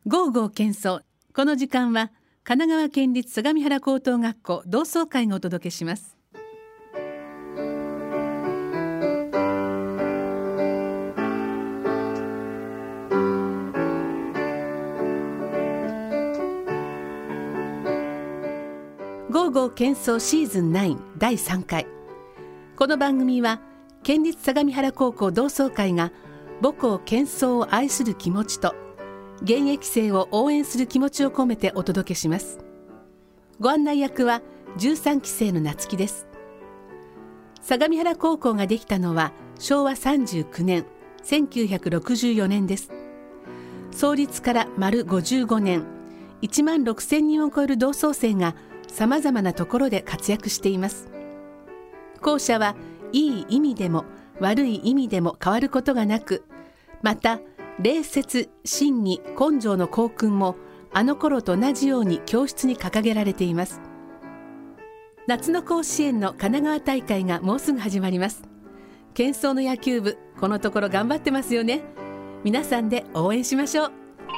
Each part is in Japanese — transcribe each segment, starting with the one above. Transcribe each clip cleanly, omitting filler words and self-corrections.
ゴーゴー喧騒。この時間は神奈川県立相模原高等学校同窓会がお届けします。ゴーゴー喧騒シーズン9第3回。この番組は県立相模原高校同窓会が母校喧騒を愛する気持ちと現役生を応援する気持ちを込めてお届けします。ご案内役は13期生の夏希です。相模原高校ができたのは昭和39年1964年です。創立から丸55年、1万6000人を超える同窓生がさまざまなところで活躍しています。校舎はいい意味でも悪い意味でも変わることがなく、また礼節、信義、根性の校訓もあの頃と同じように教室に掲げられています。夏の甲子園の神奈川大会がもうすぐ始まります。喧騒の野球部、このところ頑張ってますよね。皆さんで応援しましょう。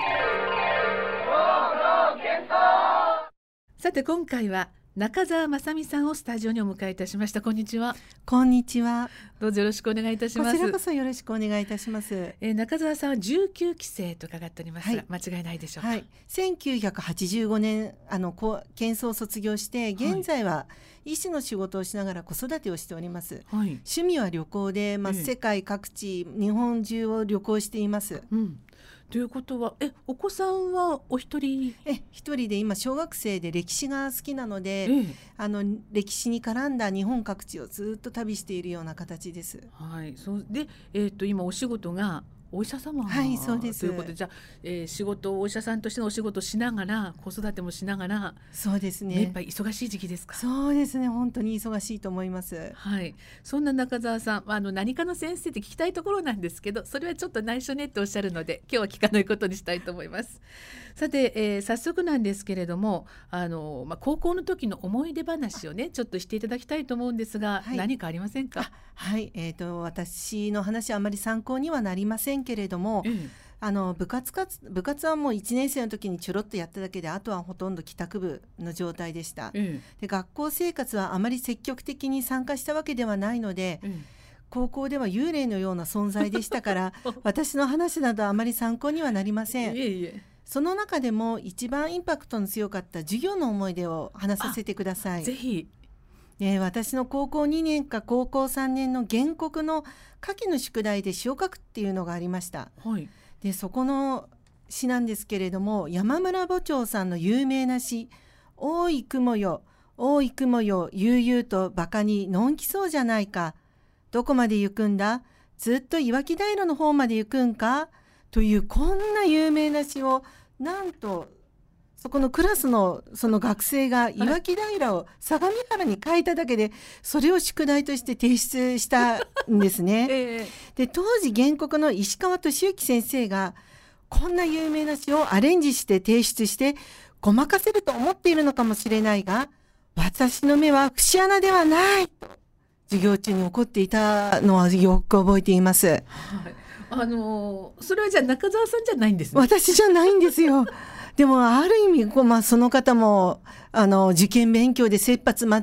さて今回は中澤まさみさんをスタジオにお迎えいたしました。こんにちは。 こんにちは。 どうぞよろしくお願いいたします。 こちらこそよろしくお願いいたします。 中澤さんは19期生と伺っておりますが、はい、間違いないでしょうか。 はい、1985年喧騒を卒業して現在は医師の仕事をしながら子育てをしております。はい、趣味は旅行で、世界各地日本中を旅行しています。 ということはお子さんはお一人？ 一人で今小学生で歴史が好きなので、歴史に絡んだ日本各地をずっと旅しているような形です。 はい、そうで、今お仕事がお医者様、 そうです。 ということで、じゃあ、仕事お医者さんとしてのお仕事をしながら子育てもしながら、 そうですね、 目いっぱい忙しい時期ですか？ そうですね、本当に忙しいと思います。 はい、そんな中澤さん、何かの先生って聞きたいところなんですけど、それはちょっと内緒ねっておっしゃるので今日は聞かないことにしたいと思います。さて、早速なんですけれども、高校の時の思い出話をねちょっとしていただきたいと思うんですが、何かありませんか？ はい、私の話はあまり参考にはなりませんけれども、部活はもう1年生の時にちょろっとやっただけで、あとはほとんど帰宅部の状態でした。で、学校生活はあまり積極的に参加したわけではないので、高校では幽霊のような存在でしたから私の話などあまり参考にはなりません。その中でも一番インパクトの強かった授業の思い出を話させてください。 ぜひ。 私の高校2年か高校3年の原告の夏季の宿題で詩を書くっていうのがありました。でそこの詩なんですけれども、山村母長さんの有名な詩、多い雲よ多い雲よ悠々とバカにのんきそうじゃないか、どこまで行くんだ、ずっと岩木平の方まで行くんか、というこんな有名な詩を、なんとそこのクラスのその学生が岩木平を相模原に書いただけで、それを宿題として提出したんですね。で当時原告の石川敏之先生がこんな有名な詩をアレンジして提出してごまかせると思っているのかもしれないが、私の目は節穴ではないと授業中に怒っていたのはよく覚えています。 それはじゃあ中澤さんじゃないんですね？ 私じゃないんですよ。でもある意味、その方も受験勉強で切羽詰まって、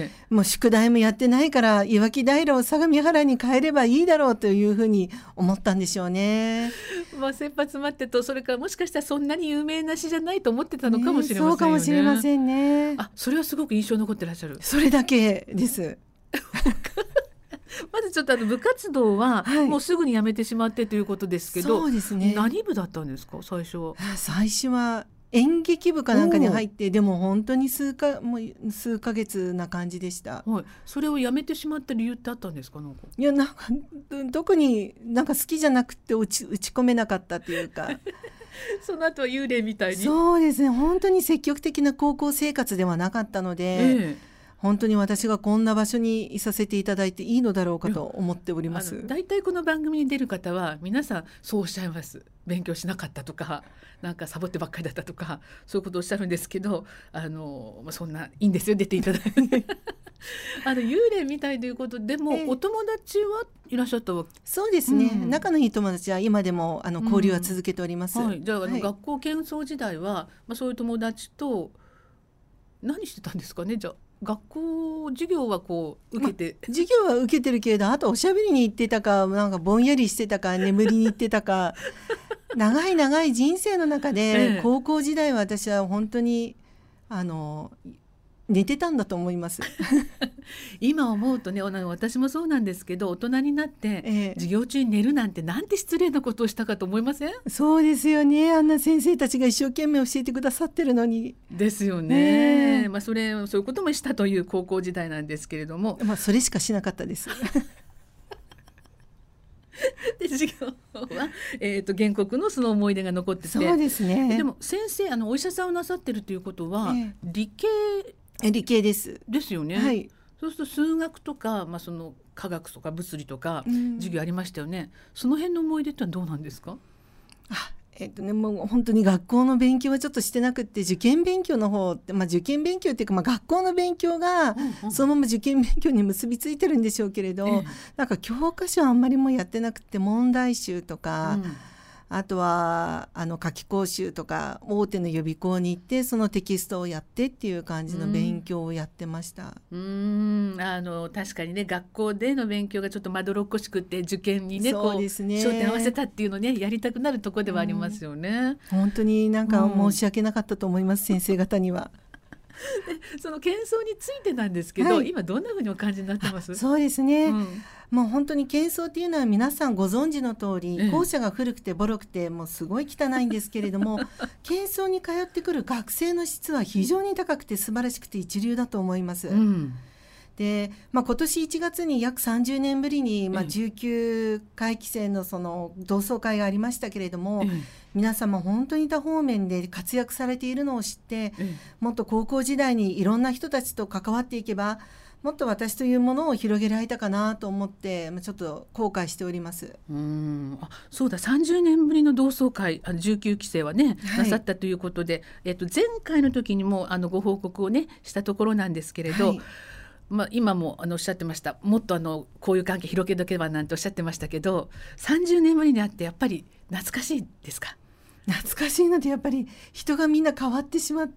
もう宿題もやってないから岩木平を相模原に帰ればいいだろうというふうに思ったんでしょうね。 切羽詰まってと、それからもしかしたらそんなに有名な詩じゃないと思ってたのかもしれませんよね。 そうかもしれませんね。 それはすごく印象に残ってらっしゃる。 それだけですまずちょっと部活動はもうすぐに辞めてしまってということですけど、 そうですね、 何部だったんですか最初は？ 最初は演劇部かなんかに入って、でも本当に数ヶ月な感じでした。 それを辞めてしまった理由ってあったんですか？ いや、なんか特になんか好きじゃなくて打ち込めなかったというかその後は幽霊みたいに。 そうですね、本当に積極的な高校生活ではなかったので、本当に私がこんな場所にいさせていただいていいのだろうかと思っております。 だいたいこの番組に出る方は皆さんそうおっしゃいます。勉強しなかったとか、なんかサボってばっかりだったとか、そういうことをおっしゃるんですけど、そんないいんですよ、出ていただいて幽霊みたいということでも、お友達はいらっしゃったわけ？ そうですね、仲のいい友達は今でも交流は続けております。 じゃあ、学校喧騒時代は、そういう友達と何してたんですかね。じゃあ学校授業はこう受けて、 授業は受けてるけれど、あとおしゃべりに行ってたか、なんかぼんやりしてたか、眠りに行ってたか長い長い人生の中で、高校時代は私は本当に寝てたんだと思います今思うとね、私もそうなんですけど、大人になって、授業中に寝るなんてなんて失礼なことをしたかと思いません？ そうですよね。あんな先生たちが一生懸命教えてくださってるのに。 ですよね。そういうこともしたという高校時代なんですけれども、 それしかしなかったですで授業は、原告のその思い出が残ってて。 そうですね。 でも先生、お医者さんをなさってるということは、理系ですよね。そうすると数学とか、その科学とか物理とか授業ありましたよね。その辺の思い出ってのはどうなんですか？ もう本当に学校の勉強はちょっとしてなくって、受験勉強の方って、受験勉強っていうか、学校の勉強がそのまま受験勉強に結びついてるんでしょうけれど、なんか教科書あんまりもやってなくて、問題集とか、あとは夏期講習とか大手の予備校に行ってそのテキストをやってっていう感じの勉強をやってました。 確かにね、学校での勉強がちょっとまどろっこしくて、受験にね、 そうですね、 焦点合わせたっていうのね、やりたくなるところではありますよね。 本当になんか申し訳なかったと思います、先生方には。 でその喧騒についてなんですけど、今どんなふうにお感じになってます？ そうですね、もう本当に喧騒っていうのは皆さんご存知の通り、校舎が古くてボロくてもうすごい汚いんですけれども喧騒に通ってくる学生の質は非常に高くて素晴らしくて一流だと思います。で今年1月に約30年ぶりに、19回期生のその同窓会がありましたけれども、皆様本当に多方面で活躍されているのを知って、もっと高校時代にいろんな人たちと関わっていけば、もっと私というものを広げられたかなと思って、ちょっと後悔しております。 そうだ、30年ぶりの同窓会、19期生はね、なさったということで、前回の時にもご報告をねしたところなんですけれど、今もおっしゃってました。もっと交友関係広げとけばなんておっしゃってましたけど、30年ぶりに会ってやっぱり懐かしいですか？ 懐かしいので、やっぱり人がみんな変わってしまって、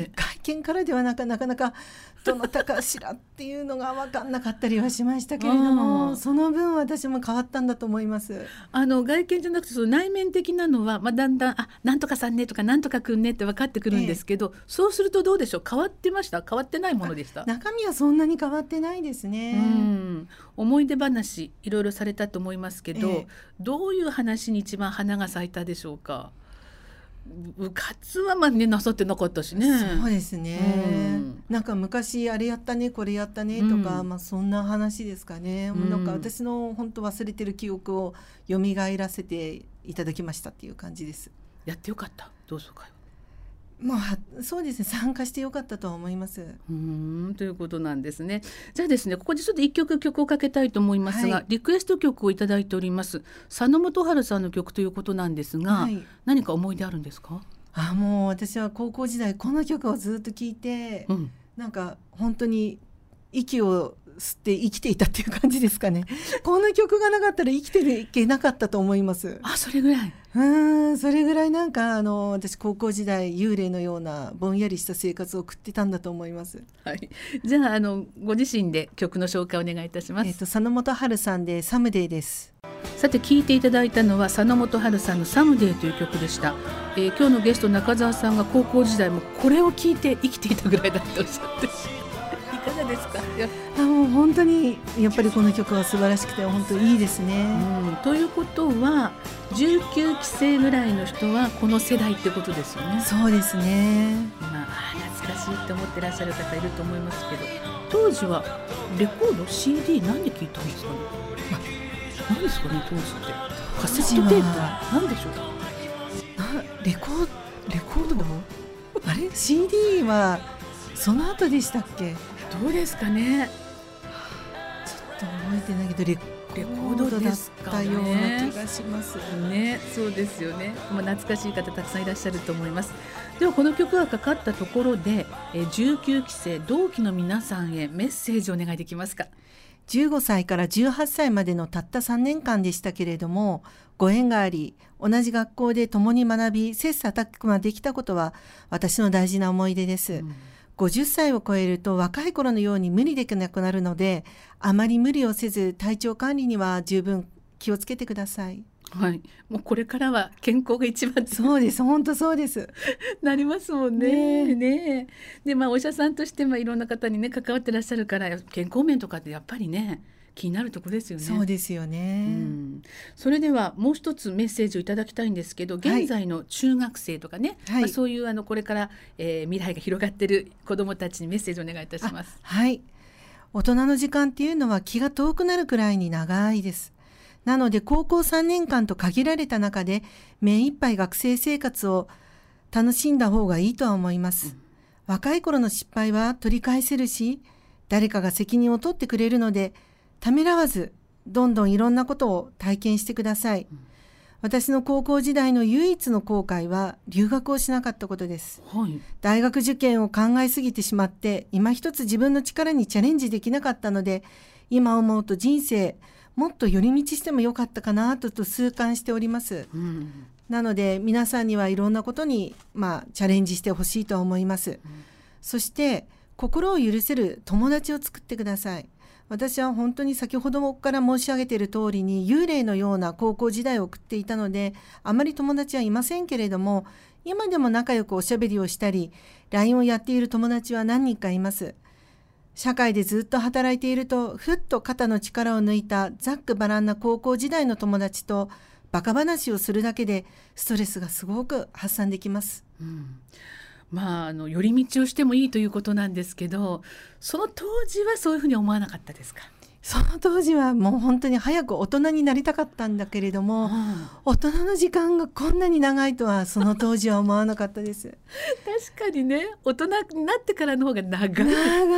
外見からではなかなかどなたかしらっていうのが分かんなかったりはしましたけれども、その分私も変わったんだと思います。 外見じゃなくてその内面的なのは、だんだんなんとかさんねとかなんとかくんねって分かってくるんですけど、そうするとどうでしょう？変わってました？変わってないものでした？ 中身はそんなに変わってないですね。 思い出話いろいろされたと思いますけど、どういう話に一番花が咲いたでしょうか？部活はなさってなかったしね。 そうですね、なんか昔あれやったねこれやったねとか、そんな話ですかね。なんか私の本当忘れてる記憶を蘇らせていただきましたっていう感じです。 やってよかった、同窓会。 そうですね、参加してよかったとは思います。 ということなんですね。じゃあですね、ここでちょっと一曲をかけたいと思いますが、リクエスト曲をいただいております。佐野元春さんの曲ということなんですが、何か思い出あるんですか？ もう私は高校時代この曲をずっと聴いて、なんか本当に息を吸って生きていたっていう感じですかね。この曲がなかったら生きていけなかったと思います。 それぐらい。 それぐらいなんか私高校時代幽霊のようなぼんやりした生活を送ってたんだと思います。 じゃあご自身で曲の紹介をお願いいたします。 佐野元春さんでサムデーです。 さて聴いていただいたのは佐野元春さんのサムデーという曲でした。今日のゲスト中澤さんが高校時代もこれを聴いて生きていたぐらいだっておっしゃっていかがですか？ もう本当にやっぱりこの曲は素晴らしくて本当にいいですね。 ということは19期生ぐらいの人はこの世代ってことですよね。 そうですね。 懐かしいって思ってらっしゃる方いると思いますけど、当時はレコード CD 何で聴いたんですかね？何ですかね、当時ってカセットテープなんでしょう？ レコードだもんあれ CD はその後でしたっけ？ どうですかね。 ちょっと覚えてないけどレコレコードですかね。 だったような気がしますね。そうですよね。懐かしい方たくさんいらっしゃると思います。ではこの曲がかかったところで19期生同期の皆さんへメッセージをお願いできますか。 15歳から18歳までのたった3年間でしたけれども、ご縁があり同じ学校で共に学び切磋琢磨できたことは私の大事な思い出です、50歳を超えると若い頃のように無理できなくなるので、あまり無理をせず体調管理には十分気をつけてください。 はい、もうこれからは健康が一番そうです、本当そうですなりますもんね。ねえ。で、お医者さんとしていろんな方にね関わってらっしゃるから健康面とかってやっぱりね気になるところですよね。 そうですよね、 それではもう一つメッセージをいただきたいんですけど、現在の中学生とかね、そういうこれから、未来が広がっている子どもたちにメッセージをお願いいたします。 はい、大人の時間っていうのは気が遠くなるくらいに長いです。なので高校3年間と限られた中で目いっぱい学生生活を楽しんだ方がいいとは思います、若い頃の失敗は取り返せるし、誰かが責任を取ってくれるのでためらわずどんどんいろんなことを体験してください、私の高校時代の唯一の後悔は留学をしなかったことです、大学受験を考えすぎてしまって今一つ自分の力にチャレンジできなかったので、今思うと人生もっと寄り道してもよかったかなと痛感しております、なので皆さんにはいろんなことに、チャレンジしてほしいと思います、そして心を許せる友達を作ってください。私は本当に先ほどから申し上げている通りに幽霊のような高校時代を送っていたので、あまり友達はいませんけれども、今でも仲良くおしゃべりをしたり LINE をやっている友達は何人かいます。社会でずっと働いているとふっと肩の力を抜いたざっくばらんな高校時代の友達とバカ話をするだけでストレスがすごく発散できます、 寄り道をしてもいいということなんですけど、その当時はそういうふうに思わなかったですか。 その当時はもう本当に早く大人になりたかったんだけれども、大人の時間がこんなに長いとはその当時は思わなかったです確かにね、大人になってからの方が長くて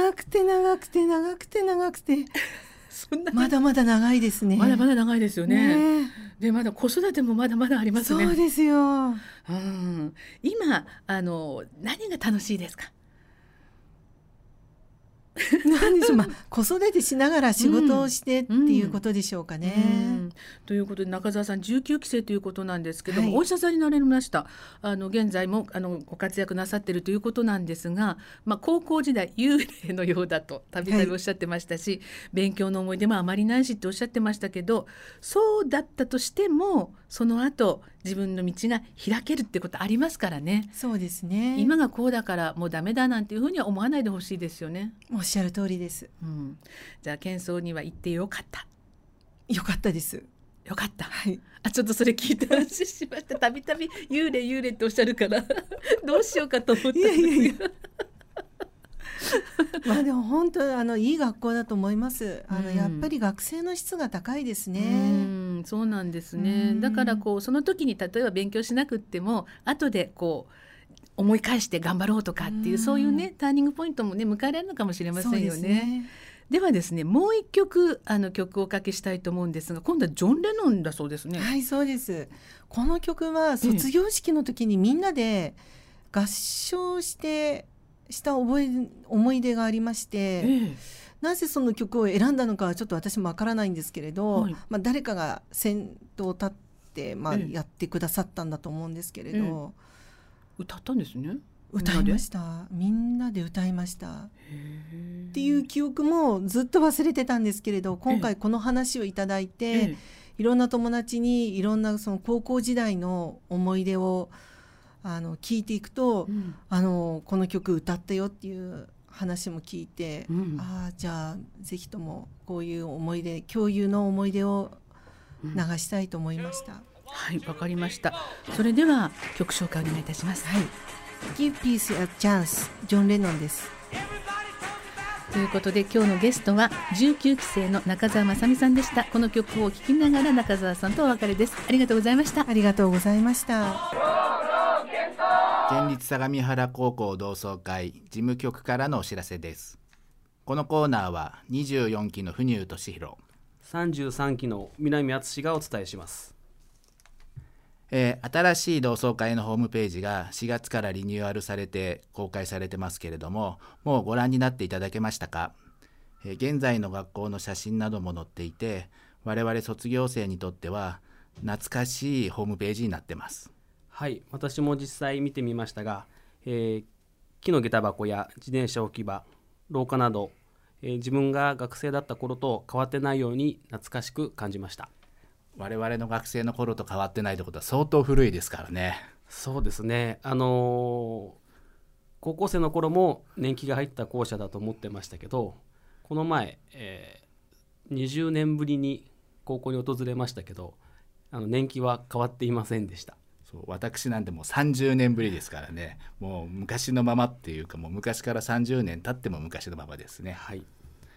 そんなまだまだ長いですね。 まだまだ長いですよ ね。でまだ子育てもまだまだありますね。 そうですよ、 今何が楽しいですか。 何でしょう、子育てしながら仕事をしてっていうことでしょうかね、 ということで中澤さん19期生ということなんですけども、お医者さんになれました。現在もご活躍なさっているということなんですが、高校時代幽霊のようだとたびたびおっしゃってましたし、勉強の思い出もあまりないしっておっしゃってましたけど、そうだったとしてもその後自分の道が開けるってことありますからね。 そうですね、 今がこうだからもうダメだなんていうふうには思わないでほしいですよね。 おっしゃる通りです、 じゃあ喧騒には行ってよかった。 よかったです。 よかった、ちょっとそれ聞いて話しました。たびたび幽霊っておっしゃるからどうしようかと思ったんですがでも本当いい学校だと思います。やっぱり学生の質が高いですね。 そうなんですね。だからその時に例えば勉強しなくっても後で思い返して頑張ろうとかっていうそういうねターニングポイントもね迎えられるのかもしれませんよね。ではですね、もう一曲曲をおかけしたいと思うんですが、今度はジョン・レノンだそうですね。 はい、そうです。この曲は卒業式の時にみんなで合唱した思い出がありまして、なぜその曲を選んだのかはちょっと私もわからないんですけれど、誰かが先頭を立って、やってくださったんだと思うんですけれど、 歌ったんですね。 歌いました。みんなで歌いましたっていう記憶もずっと忘れてたんですけれど、今回この話をいただいて、いろんな友達にいろんなその高校時代の思い出を聞いていくと、この曲歌ったよっていう話も聞いて、じゃあぜひともこういう思い出、共有の思い出を流したいと思いました。 はい、わかりました。それでは曲紹介お願いいたします。 Give Peace a Chance ジョン・レノンです。 ということで今日のゲストは19期生の中澤まさみさんでした。この曲を聴きながら中澤さんとお別れです。ありがとうございました。 ありがとうございました。 県立相模原高校同窓会事務局からのお知らせです。このコーナーは24期の文生俊弘、 33期の南敦がお伝えします。 新しい同窓会のホームページが4月からリニューアルされて公開されてますけれども、もうご覧になっていただけましたか？現在の学校の写真なども載っていて、我々卒業生にとっては懐かしいホームページになってます。 はい、私も実際見てみましたが、木の下駄箱や自転車置き場、廊下など、自分が学生だった頃と変わってないように懐かしく感じました。 我々の学生の頃と変わってないってことは相当古いですからね。 そうですね、高校生の頃も年季が入った校舎だと思ってましたけど、この前、20年ぶりに高校に訪れましたけど、年季は変わっていませんでした。 そう、私なんてもう30年ぶりですからね。もう昔のままっていうか、もう昔から30年経っても昔のままですね。 はい。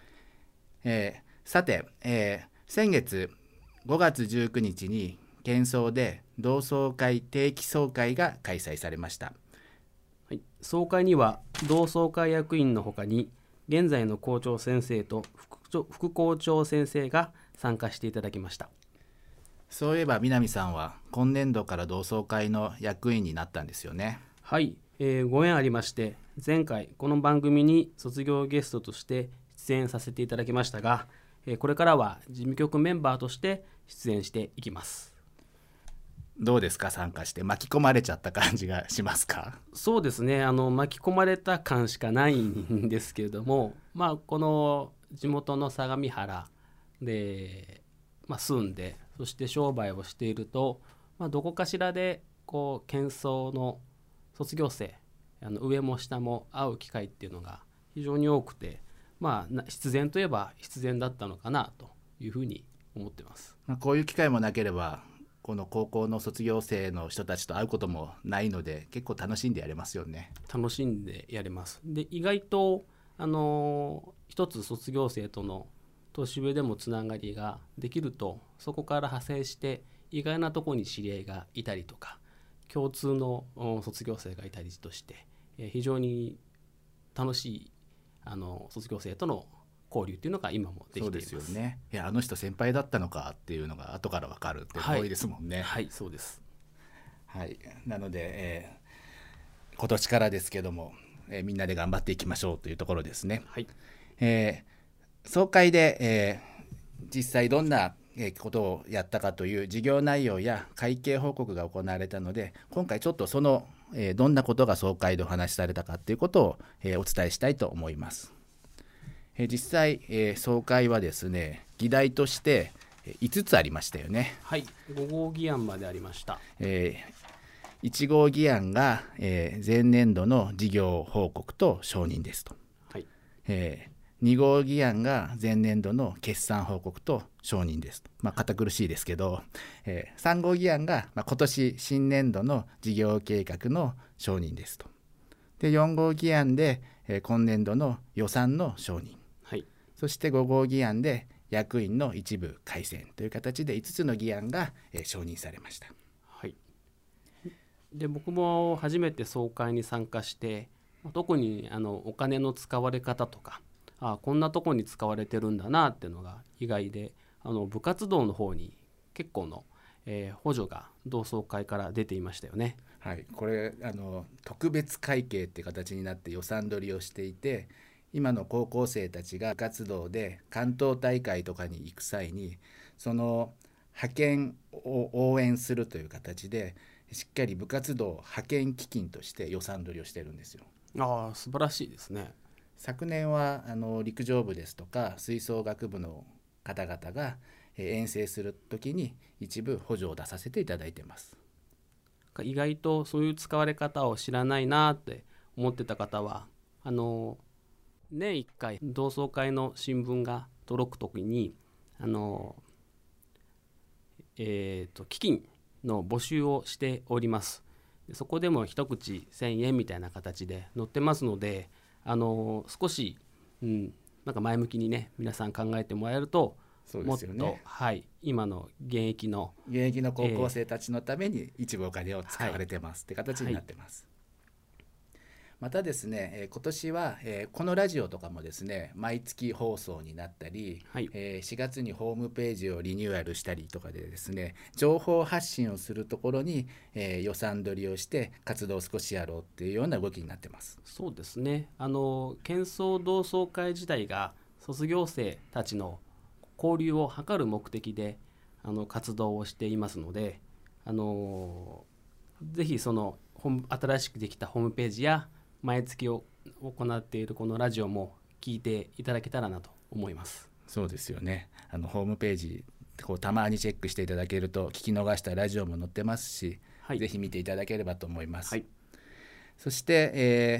さて、先月5月19日に県総で同窓会定期総会が開催されました。 はい、総会には同窓会役員のほかに現在の校長先生と副校長先生が参加していただきました。 そういえば南さんは今年度から同窓会の役員になったんですよね。 はい、ご縁ありまして前回この番組に卒業ゲストとして出演させていただきましたが、これからは事務局メンバーとして出演していきます。 どうですか、参加して巻き込まれちゃった感じがしますか？ そうですね、巻き込まれた感しかないんですけれども、この地元の相模原で、住んでそして商売をしていると、どこかしらで県総の卒業生、上も下も会う機会っていうのが非常に多くて、必然といえば必然だったのかなというふうに思ってます。 こういう機会もなければこの高校の卒業生の人たちと会うこともないので、結構楽しんでやれますよね。 楽しんでやれます。で、意外と一つ卒業生との年上でもつながりができると、そこから派生して意外なところに知り合いがいたりとか、共通の卒業生がいたりとして、非常に楽しい卒業生との交流っていうのが今もできています。 そうですよね。いや、あの人先輩だったのかっていうのが後から分かるって多いですもんね。 はい、そうです。 はい、なので、今年からですけども、みんなで頑張っていきましょうというところですね。 はい。 総会で、実際どんなことをやったかという事業内容や会計報告が行われたので、今回ちょっとその、どんなことが総会でお話しされたかということを、お伝えしたいと思います。実際、総会はですね、議題として5つありましたよね。 はい、5号議案までありました。 1号議案が、前年度の事業報告と承認ですと。 はい。 2号議案が前年度の決算報告と承認ですと。堅苦しいですけど、3号議案が、今年新年度の事業計画の承認ですと。で、4号議案で、今年度の予算の承認。 はい。 そして5号議案で役員の一部改選という形で5つの議案が、承認されました。 はい。で、僕も初めて総会に参加して、特にお金の使われ方とか、こんなとこに使われてるんだなっていうのが意外で、部活動の方に結構の、補助が同窓会から出ていましたよね。 はい、これ特別会計って形になって予算取りをしていて、今の高校生たちが部活動で関東大会とかに行く際に、その派遣を応援するという形でしっかり部活動派遣基金として予算取りをしてるんですよ。 素晴らしいですね。 昨年は陸上部ですとか吹奏楽部の方々が遠征するときに一部補助を出させていただいてます。 意外とそういう使われ方を知らないなって思ってた方は、年1回同窓会の新聞が届くときに基金の募集をしております。そこでも一口1000円みたいな形で載ってますので、少し、なんか前向きにね、皆さん考えてもらえると、 そうですよね。 もっと、はい、今の現役の高校生たちのために一部お金を使われてます、って形になってます。 またですね、今年は、このラジオとかもですね毎月放送になったり、 はい、 4月にホームページをリニューアルしたりとかでですね情報発信をするところに、予算取りをして活動を少しやろうっていうような動きになってます。 そうですね、喧騒同窓会自体が卒業生たちの交流を図る目的で活動をしていますので、ぜひその新しくできたホームページや毎月を行っているこのラジオも聞いていただけたらなと思います。 そうですよね。ホームページたまにチェックしていただけると聞き逃したラジオも載ってますし、はい、ぜひ見ていただければと思います。はい、そして、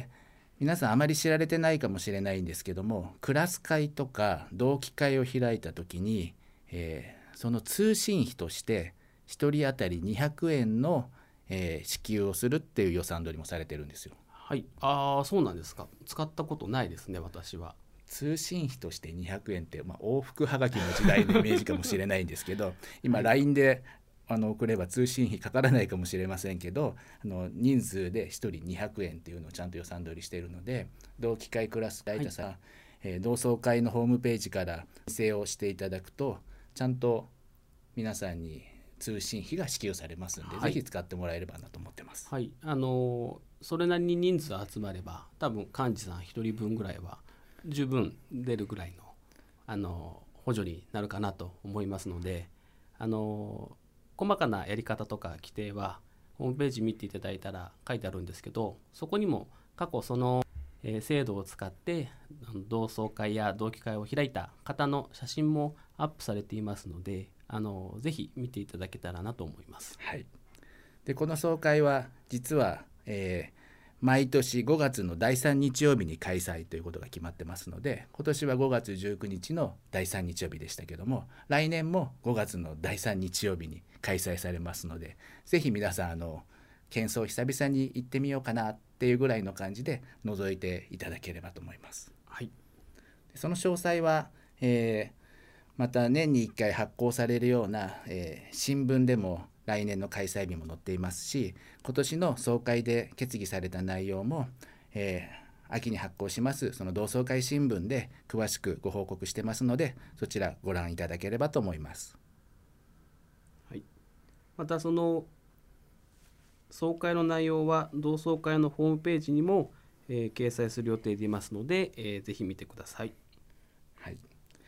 皆さんあまり知られてないかもしれないんですけども、クラス会とか同期会を開いた時に、その通信費として1人当たり200円の、支給をするっていう予算取りもされてるんですよ。 はい、そうなんですか。使ったことないですね、私は。 通信費として200円って、往復はがきの時代のイメージかもしれないんですけど今 LINE で送れば通信費かからないかもしれませんけど、人数で1人200円っていうのをちゃんと予算取りしているので、同期会クラス会とさ、同窓会のホームページから申請をしていただくとちゃんと皆さんに通信費が支給されますので、ぜひ使ってもらえればなと思ってます。 はい、それなりに人数集まれば多分幹事さん1人分ぐらいは十分出るぐらいの、補助になるかなと思いますので、細かなやり方とか規定はホームページ見ていただいたら書いてあるんですけど、そこにも過去その、制度を使って同窓会や同期会を開いた方の写真もアップされていますので、ぜひ見ていただけたらなと思います。 はい、でこの総会は実は、毎年5月の第3日曜日に開催ということが決まってますので、今年は5月19日の第3日曜日でしたけども、来年も5月の第3日曜日に開催されますので、ぜひ皆さん喧騒久々に行ってみようかなっていうぐらいの感じで覗いていただければと思います。 はい、 その詳細は、また年に1回発行されるような、新聞でも来年の開催日も載っていますし、今年の総会で決議された内容も、秋に発行しますその同窓会新聞で詳しくご報告してますので、そちらご覧いただければと思います。 はい、またその総会の内容は同窓会のホームページにも、掲載する予定でいますので、ぜひ見てください。 はい、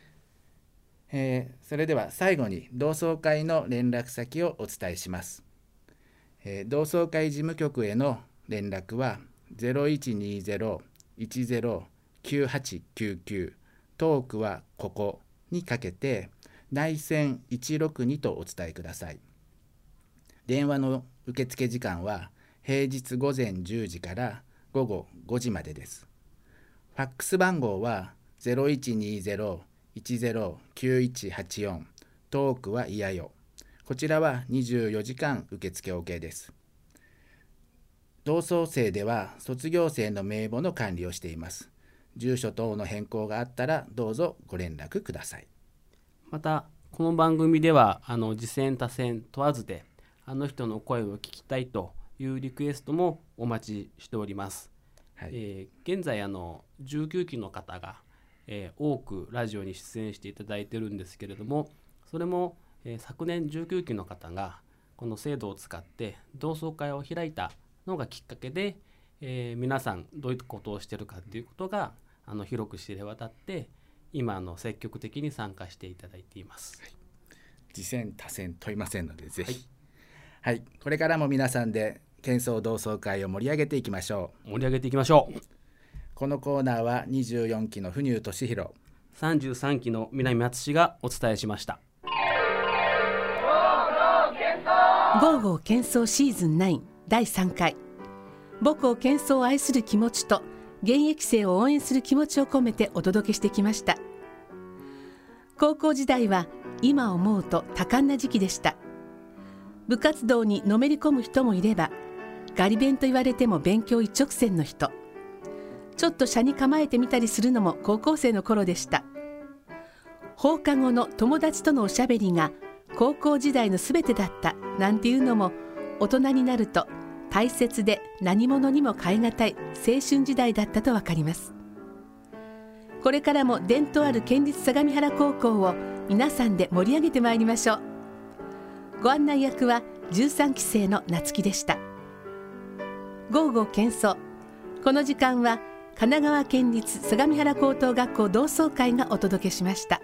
それでは最後に同窓会の連絡先をお伝えします。同窓会事務局への連絡は 0120-109899 トークはここにかけて内線162とお伝えください。電話の受付時間は平日午前10時から午後5時までです。ファックス番号は 0120-109184 トークはいやよ。こちらは24時間受付 OK です。同窓生では卒業生の名簿の管理をしています。住所等の変更があったらどうぞご連絡ください。 またこの番組では次戦他戦問わずであの人の声を聞きたいというリクエストもお待ちしております。はい、現在19期の方が、多くラジオに出演していただいているんですけれども、それも、昨年19期の方がこの制度を使って同窓会を開いたのがきっかけで、皆さんどういうことをしているかということが広く知れ渡って今積極的に参加していただいています。はい、 次戦他戦問いませんのでぜひ、はい、これからも皆さんで喧騒同窓会を盛り上げていきましょう。 盛り上げていきましょう。 このコーナーは24期の文生俊弘、 33期の南敦がお伝えしました。 ゴーゴー喧騒シーズン9第3回、母校喧騒を愛する気持ちと現役生を応援する気持ちを込めてお届けしてきました。高校時代は今思うと多感な時期でした。部活動にのめり込む人もいれば、ガリ勉と言われても勉強一直線の人、ちょっと斜に構えてみたりするのも高校生の頃でした。放課後の友達とのおしゃべりが高校時代のすべてだったなんていうのも大人になると大切で何者にも代え難い青春時代だったと分かります。これからも伝統ある県立相模原高校を皆さんで盛り上げてまいりましょう。ご案内役は13期生の夏希でした。ゴーゴー喧騒、この時間は神奈川県立相模原高等学校同窓会がお届けしました。